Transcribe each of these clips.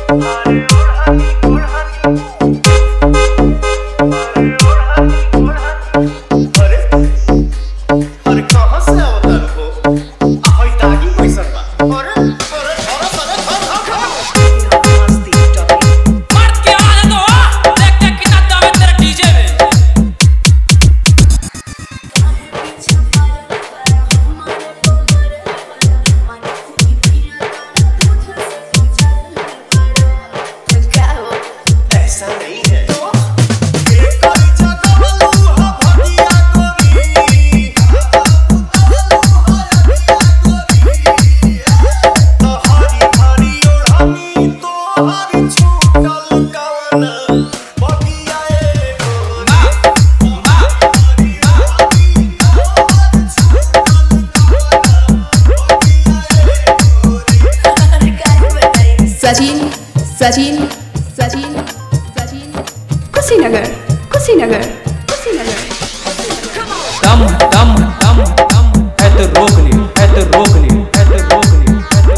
सचिन सचिन सचिन सचिन कुशीनगर कुशीनगर कुशीनगर दम दम दम दम है तो रोक लियो है तो रोक लियो है तो रोक लियो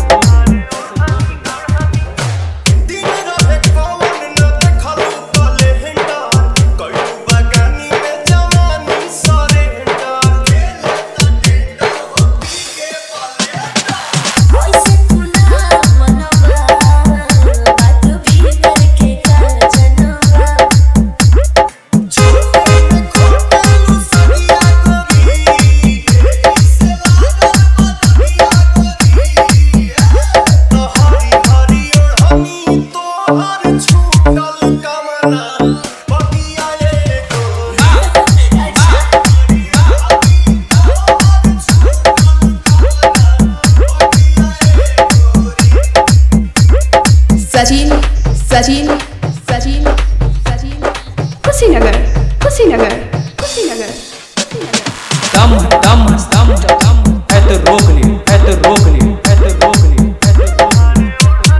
सचिन सचिन सचिन सचिन कुशीनगर कुशीनगर कुशीनगर दम दम दम दम है तो रोक लियो है तो रोक लियो है तो रोक लियो है तो रोक लियो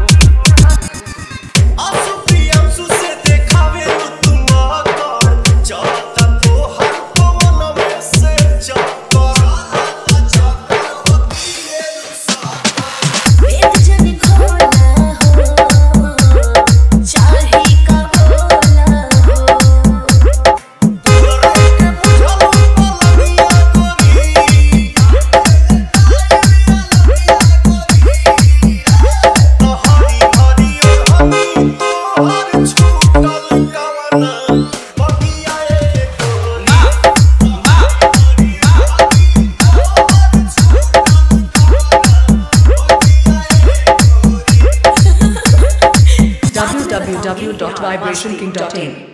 आंसू प्रियांशु से देखावे तुम आकर जाता तो हर पवन में से जाता जाता होती है रुसाता वेद जन खोला हो चाहे का बोला हो बुरे के बुझलो पलनिया कोरी तो हरी हरी और हमी तो हर छूटल कवना बगिया www.vibrationking.in